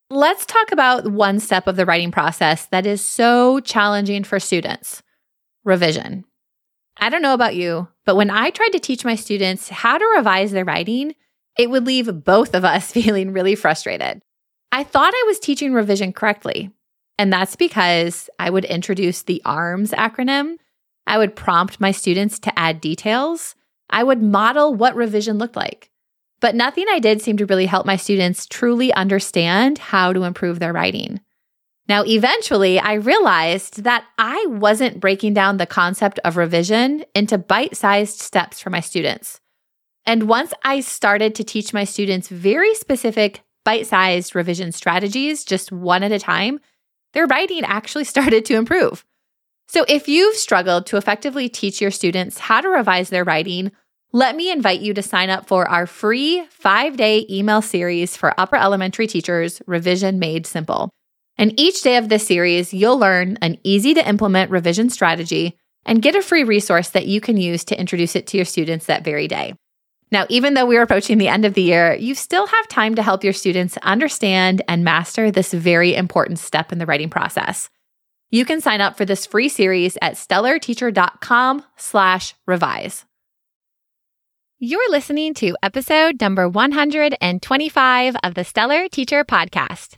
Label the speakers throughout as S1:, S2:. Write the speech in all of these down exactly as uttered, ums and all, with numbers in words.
S1: Let's talk about one step of the writing process that is so challenging for students: revision. I don't know about you, but when I tried to teach my students how to revise their writing, it would leave both of us feeling really frustrated. I thought I was teaching revision correctly, and that's because I would introduce the ARMS acronym. I would prompt my students to add details. I would model what revision looked like. But nothing I did seemed to really help my students truly understand how to improve their writing. Now, eventually, I realized that I wasn't breaking down the concept of revision into bite-sized steps for my students. And once I started to teach my students very specific bite-sized revision strategies, just one at a time, their writing actually started to improve. So if you've struggled to effectively teach your students how to revise their writing, let me invite you to sign up for our free five-day email series for upper elementary teachers, Revision Made Simple. And each day of this series, you'll learn an easy-to-implement revision strategy and get a free resource that you can use to introduce it to your students that very day. Now, even though we're approaching the end of the year, you still have time to help your students understand and master this very important step in the writing process. You can sign up for this free series at stellarteacher.com slash revise. You're listening to episode number one hundred twenty-five of the Stellar Teacher Podcast.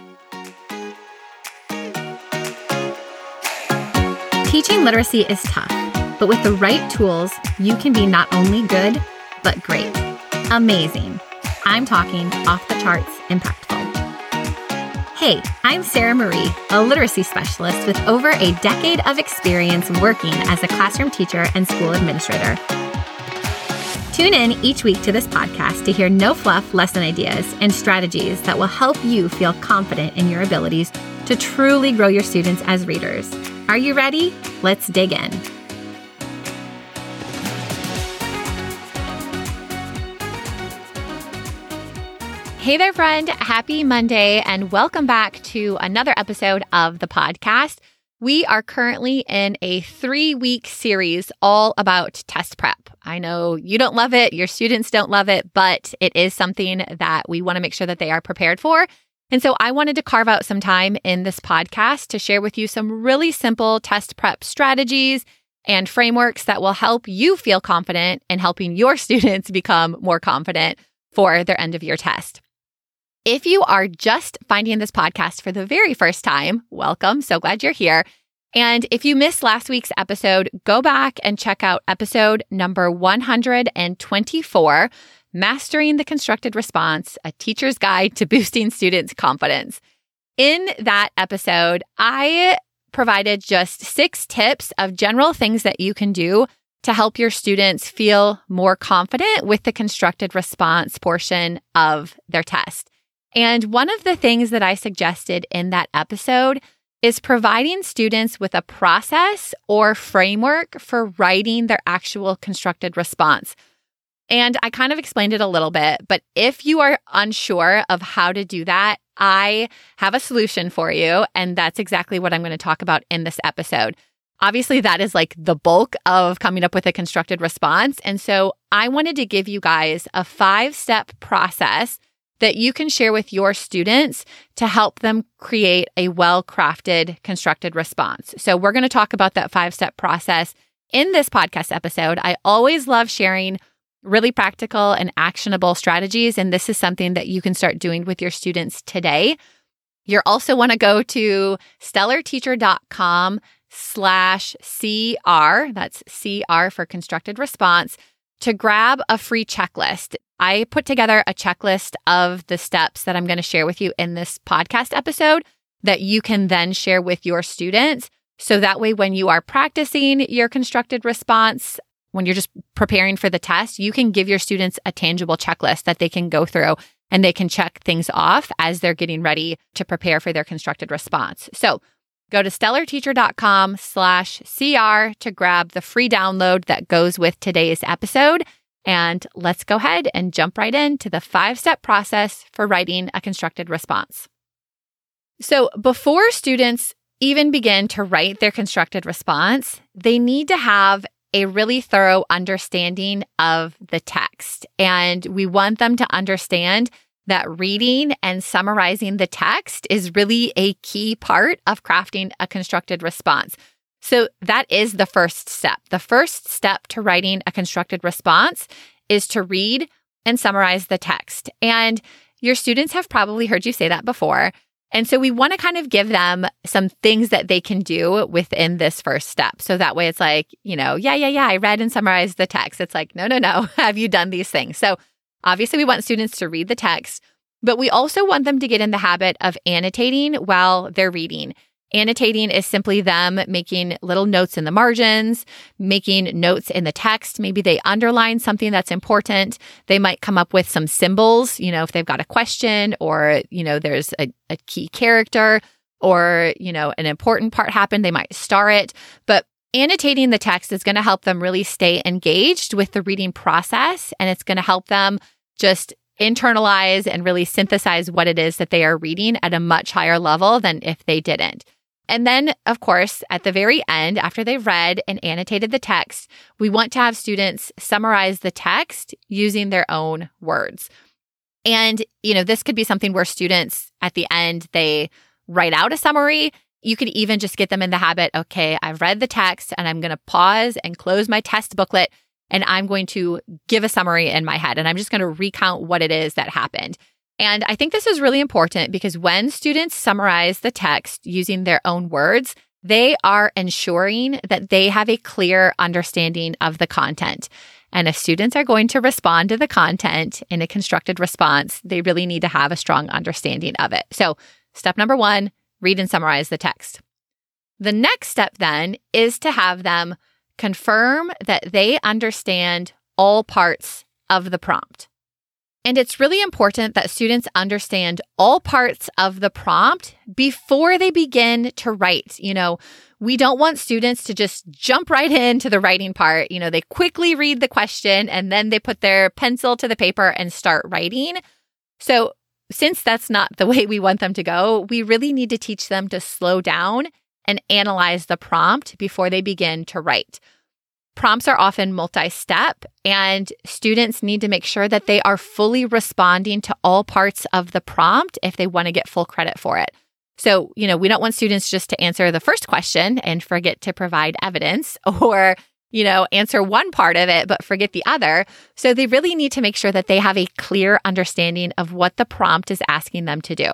S1: Teaching literacy is tough, but with the right tools, you can be not only good, but great. Amazing. I'm talking off the charts impactful. Hey, I'm Sarah Marie, a literacy specialist with over a decade of experience working as a classroom teacher and school administrator. Tune in each week to this podcast to hear no-fluff lesson ideas and strategies that will help you feel confident in your abilities to truly grow your students as readers. Are you ready? Let's dig in. Hey there, friend. Happy Monday, and welcome back to another episode of the podcast. We are currently in a three-week series all about test prep. I know you don't love it, your students don't love it, but it is something that we want to make sure that they are prepared for. And so I wanted to carve out some time in this podcast to share with you some really simple test prep strategies and frameworks that will help you feel confident in helping your students become more confident for their end of year test. If you are just finding this podcast for the very first time, welcome. So glad you're here. And if you missed last week's episode, go back and check out episode number one hundred twenty-four, Mastering the Constructed Response, a teacher's guide to boosting students' confidence. In that episode, I provided just six tips of general things that you can do to help your students feel more confident with the constructed response portion of their test. And one of the things that I suggested in that episode is providing students with a process or framework for writing their actual constructed response. And I kind of explained it a little bit, but if you are unsure of how to do that, I have a solution for you. And that's exactly what I'm going to talk about in this episode. Obviously, that is like the bulk of coming up with a constructed response. And so I wanted to give you guys a five-step process that you can share with your students to help them create a well-crafted, constructed response. So we're going to talk about that five-step process in this podcast episode. I always love sharing really practical and actionable strategies, and this is something that you can start doing with your students today. You also want to go to stellarteacher.com slash CR, that's C R for constructed response, to grab a free checklist. I put together a checklist of the steps that I'm going to share with you in this podcast episode that you can then share with your students. So that way, when you are practicing your constructed response, when you're just preparing for the test, you can give your students a tangible checklist that they can go through and they can check things off as they're getting ready to prepare for their constructed response. So go to stellarteacher.com slash CR to grab the free download that goes with today's episode. And let's go ahead and jump right into the five-step process for writing a constructed response. So before students even begin to write their constructed response, they need to have a really thorough understanding of the text. And we want them to understand that reading and summarizing the text is really a key part of crafting a constructed response. So that is the first step. The first step to writing a constructed response is to read and summarize the text. And your students have probably heard you say that before. And so we want to kind of give them some things that they can do within this first step. So that way it's like, you know, yeah, yeah, yeah, I read and summarized the text. It's like, no, no, no, have you done these things? So obviously we want students to read the text, but we also want them to get in the habit of annotating while they're reading. Annotating is simply them making little notes in the margins, making notes in the text. Maybe they underline something that's important. They might come up with some symbols, you know, if they've got a question or, you know, there's a, a key character or, you know, an important part happened, they might star it. But annotating the text is going to help them really stay engaged with the reading process, and it's going to help them just internalize and really synthesize what it is that they are reading at a much higher level than if they didn't. And then, of course, at the very end, after they've read and annotated the text, we want to have students summarize the text using their own words. And, you know, this could be something where students at the end, they write out a summary. You could even just get them in the habit, okay, I've read the text and I'm going to pause and close my test booklet and I'm going to give a summary in my head and I'm just going to recount what it is that happened. And I think this is really important because when students summarize the text using their own words, they are ensuring that they have a clear understanding of the content. And if students are going to respond to the content in a constructed response, they really need to have a strong understanding of it. So step number one, read and summarize the text. The next step then is to have them confirm that they understand all parts of the prompt. And it's really important that students understand all parts of the prompt before they begin to write. You know, we don't want students to just jump right into the writing part. You know, they quickly read the question and then they put their pencil to the paper and start writing. So since that's not the way we want them to go, we really need to teach them to slow down and analyze the prompt before they begin to write. Prompts are often multi-step, and students need to make sure that they are fully responding to all parts of the prompt if they want to get full credit for it. So, you know, we don't want students just to answer the first question and forget to provide evidence or, you know, answer one part of it but forget the other. So they really need to make sure that they have a clear understanding of what the prompt is asking them to do.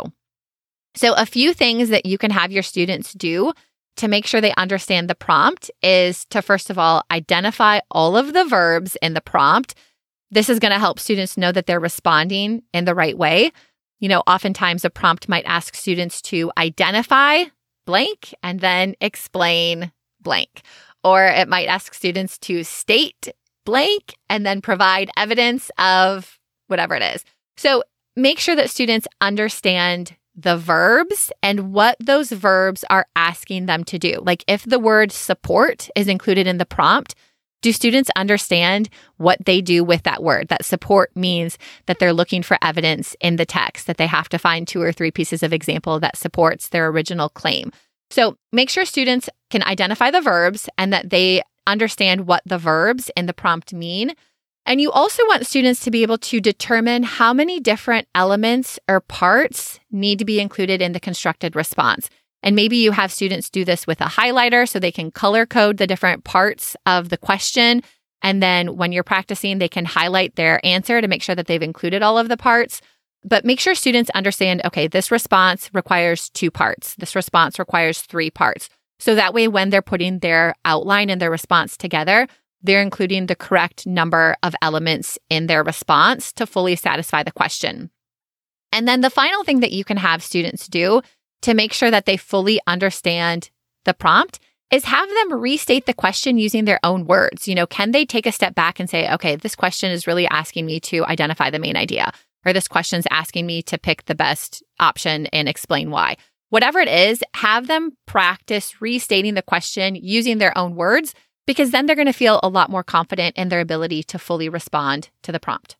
S1: So a few things that you can have your students do to make sure they understand the prompt is to, first of all, identify all of the verbs in the prompt. This is going to help students know that they're responding in the right way. You know, oftentimes a prompt might ask students to identify blank and then explain blank. Or it might ask students to state blank and then provide evidence of whatever it is. So make sure that students understand the verbs and what those verbs are asking them to do. Like if the word support is included in the prompt, do students understand what they do with that word? That support means that they're looking for evidence in the text, that they have to find two or three pieces of example that supports their original claim. So make sure students can identify the verbs and that they understand what the verbs in the prompt mean. And you also want students to be able to determine how many different elements or parts need to be included in the constructed response. And maybe you have students do this with a highlighter so they can color code the different parts of the question. And then when you're practicing, they can highlight their answer to make sure that they've included all of the parts. But make sure students understand, okay, this response requires two parts. This response requires three parts. So that way, when they're putting their outline and their response together, they're including the correct number of elements in their response to fully satisfy the question. And then the final thing that you can have students do to make sure that they fully understand the prompt is have them restate the question using their own words. You know, can they take a step back and say, okay, this question is really asking me to identify the main idea, or this question is asking me to pick the best option and explain why. Whatever it is, have them practice restating the question using their own words, because then they're going to feel a lot more confident in their ability to fully respond to the prompt.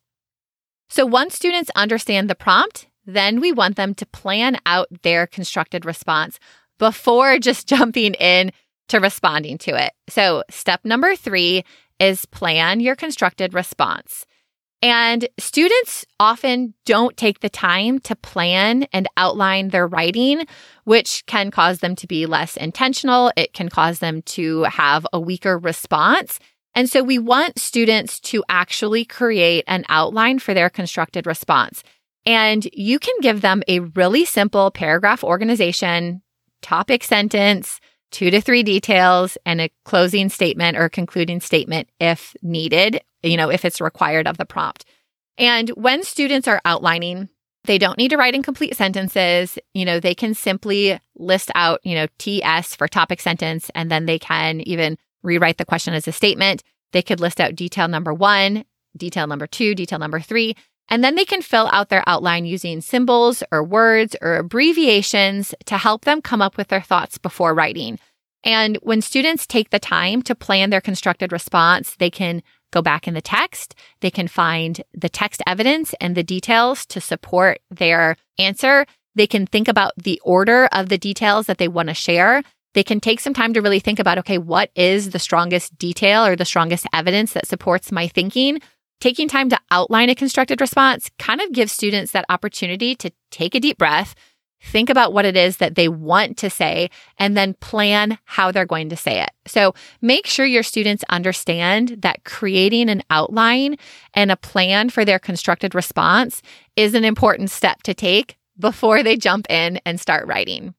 S1: So once students understand the prompt, then we want them to plan out their constructed response before just jumping in to responding to it. So step number three is plan your constructed response. And students often don't take the time to plan and outline their writing, which can cause them to be less intentional. It can cause them to have a weaker response. And so we want students to actually create an outline for their constructed response. And you can give them a really simple paragraph organization, topic sentence, two to three details, and a closing statement or concluding statement if needed, you know, if it's required of the prompt. And when students are outlining, they don't need to write in complete sentences. You know, they can simply list out, you know, T S for topic sentence, and then they can even rewrite the question as a statement. They could list out detail number one, detail number two, detail number three, and then they can fill out their outline using symbols or words or abbreviations to help them come up with their thoughts before writing. And when students take the time to plan their constructed response, they can go back in the text, they can find the text evidence and the details to support their answer. They can think about the order of the details that they want to share. They can take some time to really think about, okay, what is the strongest detail or the strongest evidence that supports my thinking? Taking time to outline a constructed response kind of gives students that opportunity to take a deep breath, think about what it is that they want to say, and then plan how they're going to say it. So make sure your students understand that creating an outline and a plan for their constructed response is an important step to take before they jump in and start writing.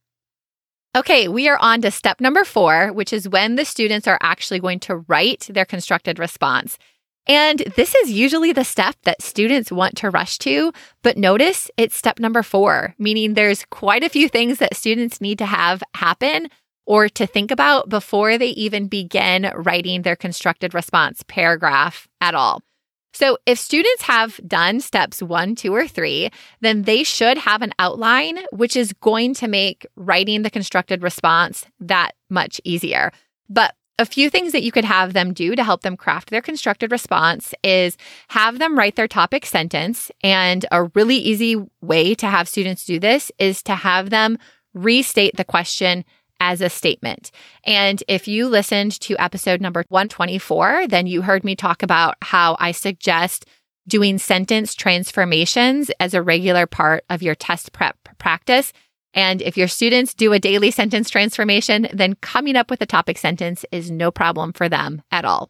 S1: Okay, we are on to step number four, which is when the students are actually going to write their constructed response. And this is usually the step that students want to rush to, but notice it's step number four, meaning there's quite a few things that students need to have happen or to think about before they even begin writing their constructed response paragraph at all. So if students have done steps one, two, or three, then they should have an outline, which is going to make writing the constructed response that much easier. But a few things that you could have them do to help them craft their constructed response is have them write their topic sentence. And a really easy way to have students do this is to have them restate the question as a statement. And if you listened to episode number one twenty-four, then you heard me talk about how I suggest doing sentence transformations as a regular part of your test prep practice. And if your students do a daily sentence transformation, then coming up with a topic sentence is no problem for them at all.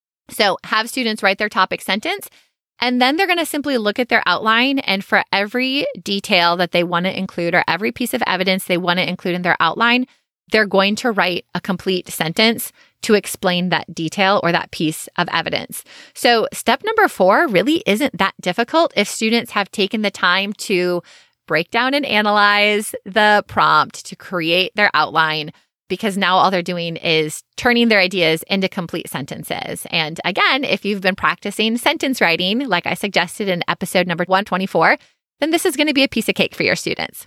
S1: So have students write their topic sentence, and then they're going to simply look at their outline, and for every detail that they want to include or every piece of evidence they want to include in their outline, they're going to write a complete sentence to explain that detail or that piece of evidence. So step number four really isn't that difficult if students have taken the time to break down and analyze the prompt, to create their outline, because now all they're doing is turning their ideas into complete sentences. And again, if you've been practicing sentence writing, like I suggested in episode number one twenty-four, then this is going to be a piece of cake for your students.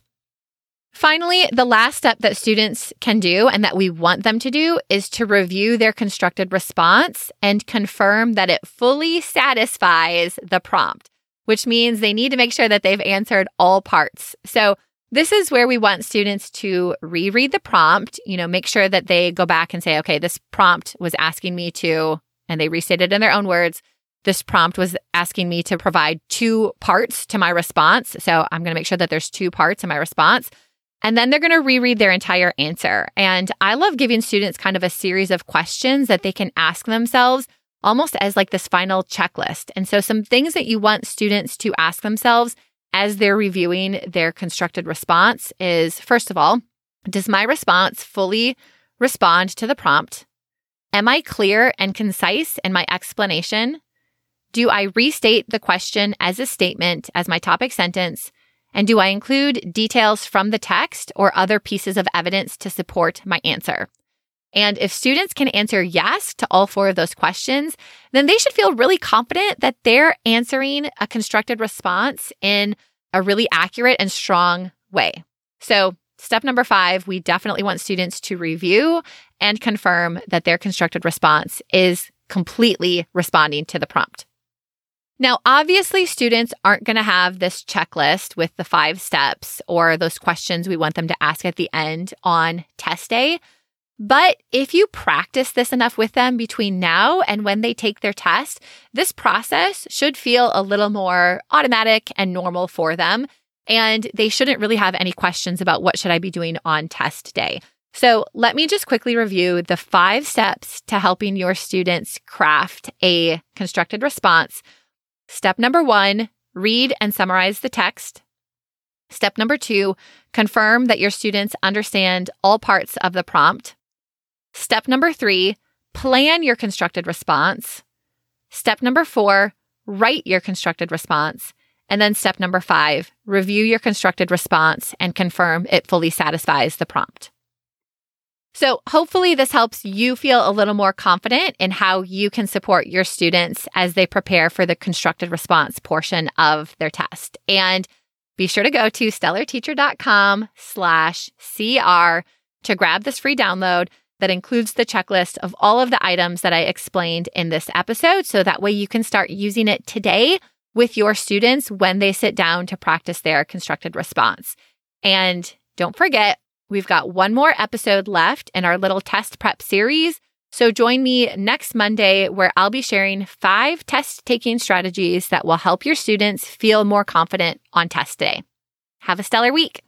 S1: Finally, the last step that students can do and that we want them to do is to review their constructed response and confirm that it fully satisfies the prompt, which means they need to make sure that they've answered all parts. So this is where we want students to reread the prompt, you know, make sure that they go back and say, okay, this prompt was asking me to, and they restate it in their own words, this prompt was asking me to provide two parts to my response. So I'm going to make sure that there's two parts in my response. And then they're going to reread their entire answer. And I love giving students kind of a series of questions that they can ask themselves almost as like this final checklist. And so some things that you want students to ask themselves as they're reviewing their constructed response is, first of all, does my response fully respond to the prompt? Am I clear and concise in my explanation? Do I restate the question as a statement, as my topic sentence? And do I include details from the text or other pieces of evidence to support my answer? And if students can answer yes to all four of those questions, then they should feel really confident that they're answering a constructed response in a really accurate and strong way. So step number five, we definitely want students to review and confirm that their constructed response is completely responding to the prompt. Now, obviously, students aren't going to have this checklist with the five steps or those questions we want them to ask at the end on test day. But if you practice this enough with them between now and when they take their test, this process should feel a little more automatic and normal for them. And they shouldn't really have any questions about what should I be doing on test day. So let me just quickly review the five steps to helping your students craft a constructed response. Step number one, read and summarize the text. Step number two, confirm that your students understand all parts of the prompt. Step number three, plan your constructed response. Step number four, write your constructed response. And then step number five, review your constructed response and confirm it fully satisfies the prompt. So hopefully this helps you feel a little more confident in how you can support your students as they prepare for the constructed response portion of their test. And be sure to go to stellarteacher.com slash CR to grab this free download that includes the checklist of all of the items that I explained in this episode. So that way you can start using it today with your students when they sit down to practice their constructed response. And don't forget, we've got one more episode left in our little test prep series. So join me next Monday where I'll be sharing five test-taking strategies that will help your students feel more confident on test day. Have a stellar week.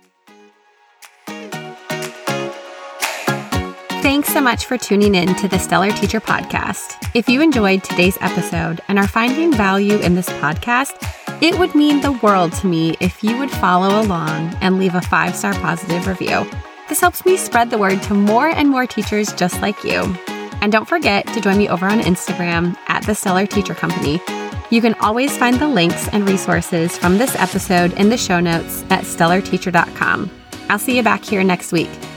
S2: Thanks so much for tuning in to the Stellar Teacher Podcast. If you enjoyed today's episode and are finding value in this podcast, it would mean the world to me if you would follow along and leave a five-star positive review. This helps me spread the word to more and more teachers just like you. And don't forget to join me over on Instagram at the Stellar Teacher Company. You can always find the links and resources from this episode in the show notes at stellar teacher dot com. I'll see you back here next week.